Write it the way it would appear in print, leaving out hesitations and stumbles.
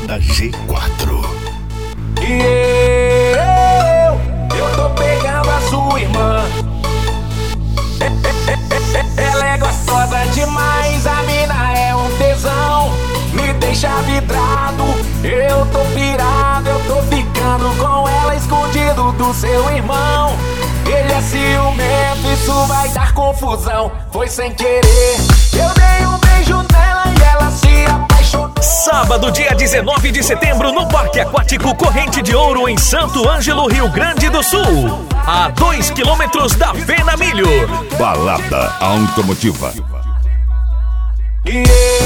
Balada G4. E eu tô pegando a sua irmã. Ela é gostosa demais, a mina é um tesão. Me deixa vidrado, eu tô pirado. Eu tô ficando com ela escondido do seu irmão. Ele é ciumento, isso vai dar confusão. Foi sem querer, eu dei um beijo nela e ela se apaixonou. Sábado, dia 19 de setembro, no Parque Aquático Corrente de Ouro, em Santo Ângelo, Rio Grande do Sul. A 2 quilômetros da Fena Milho. Balada Automotiva. Yeah.